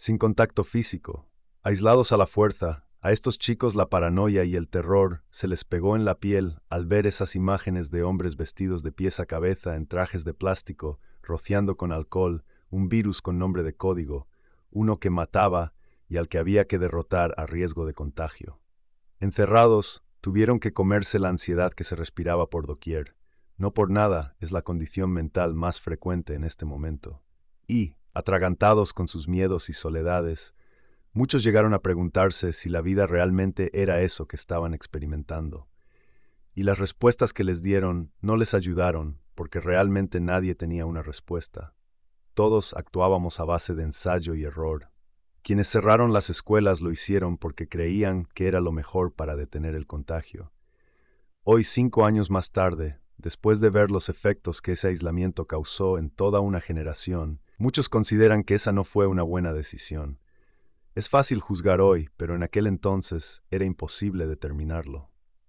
sin contacto físico, aislados a la fuerza. A estos chicos la paranoia y el terror se les pegó en la piel al ver esas imágenes de hombres vestidos de pies a cabeza en trajes de plástico, rociando con alcohol un virus con nombre de código, uno que mataba y al que había que derrotar a riesgo de contagio. Encerrados, tuvieron que comerse la ansiedad que se respiraba por doquier. No por nada es la condición mental más frecuente en este momento. Y, atragantados con sus miedos y soledades, muchos llegaron a preguntarse si la vida realmente era eso que estaban experimentando. Y las respuestas que les dieron no les ayudaron, porque realmente nadie tenía una respuesta. Todos actuábamos a base de ensayo y error. Quienes cerraron las escuelas lo hicieron porque creían que era lo mejor para detener el contagio. Hoy, 5 años más tarde, después de ver los efectos que ese aislamiento causó en toda una generación, muchos consideran que esa no fue una buena decisión. Es fácil juzgar hoy, pero en aquel entonces era imposible determinarlo.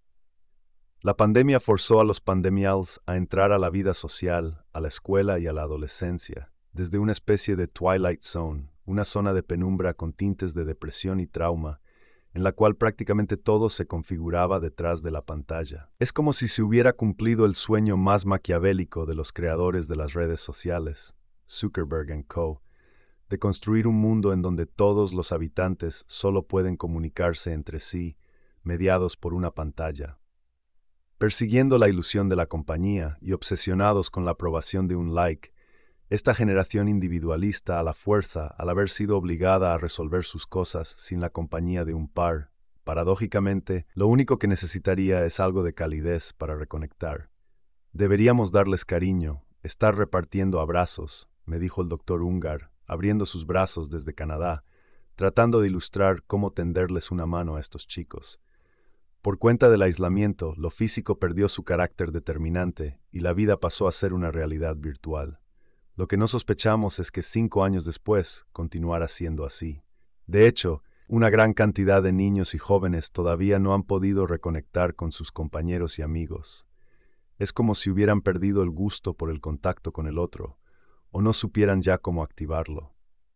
La pandemia forzó a los pandemials a entrar a la vida social, a la escuela y a la adolescencia, desde una especie de Twilight Zone, una zona de penumbra con tintes de depresión y trauma, en la cual prácticamente todo se configuraba detrás de la pantalla. Es como si se hubiera cumplido el sueño más maquiavélico de los creadores de las redes sociales, Zuckerberg & Co., de construir un mundo en donde todos los habitantes solo pueden comunicarse entre sí, mediados por una pantalla. Persiguiendo la ilusión de la compañía y obsesionados con la aprobación de un like, esta generación individualista a la fuerza, al haber sido obligada a resolver sus cosas sin la compañía de un par, paradójicamente, lo único que necesitaría es algo de calidez para reconectar. Deberíamos darles cariño, estar repartiendo abrazos, me dijo el doctor Ungar, abriendo sus brazos desde Canadá, tratando de ilustrar cómo tenderles una mano a estos chicos. Por cuenta del aislamiento, lo físico perdió su carácter determinante y la vida pasó a ser una realidad virtual. Lo que no sospechamos es que 5 años después continuará siendo así. De hecho, una gran cantidad de niños y jóvenes todavía no han podido reconectar con sus compañeros y amigos. Es como si hubieran perdido el gusto por el contacto con el otro, o no supieran ya cómo activarlo.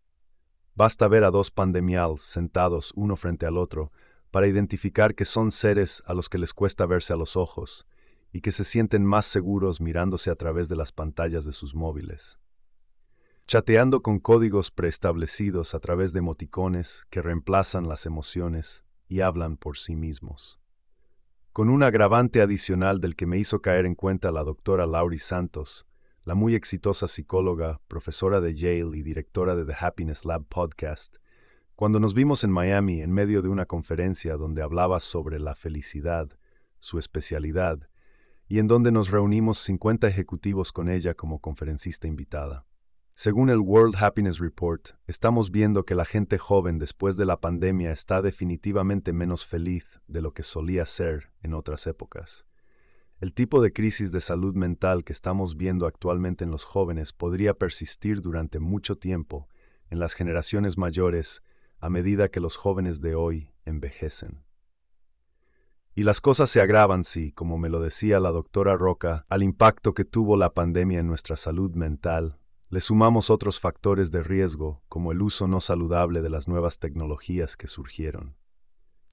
Basta ver a 2 pandemials sentados uno frente al otro para identificar que son seres a los que les cuesta verse a los ojos y que se sienten más seguros mirándose a través de las pantallas de sus móviles. Chateando con códigos preestablecidos a través de emoticones que reemplazan las emociones y hablan por sí mismos. Con un agravante adicional del que me hizo caer en cuenta la doctora Laurie Santos, la muy exitosa psicóloga, profesora de Yale y directora de The Happiness Lab Podcast, cuando nos vimos en Miami en medio de una conferencia donde hablaba sobre la felicidad, su especialidad, y en donde nos reunimos 50 ejecutivos con ella como conferencista invitada. Según el World Happiness Report, estamos viendo que la gente joven después de la pandemia está definitivamente menos feliz de lo que solía ser en otras épocas. El tipo de crisis de salud mental que estamos viendo actualmente en los jóvenes podría persistir durante mucho tiempo en las generaciones mayores a medida que los jóvenes de hoy envejecen. Y las cosas se agravan si, como me lo decía la doctora Roca, al impacto que tuvo la pandemia en nuestra salud mental, le sumamos otros factores de riesgo, como el uso no saludable de las nuevas tecnologías que surgieron.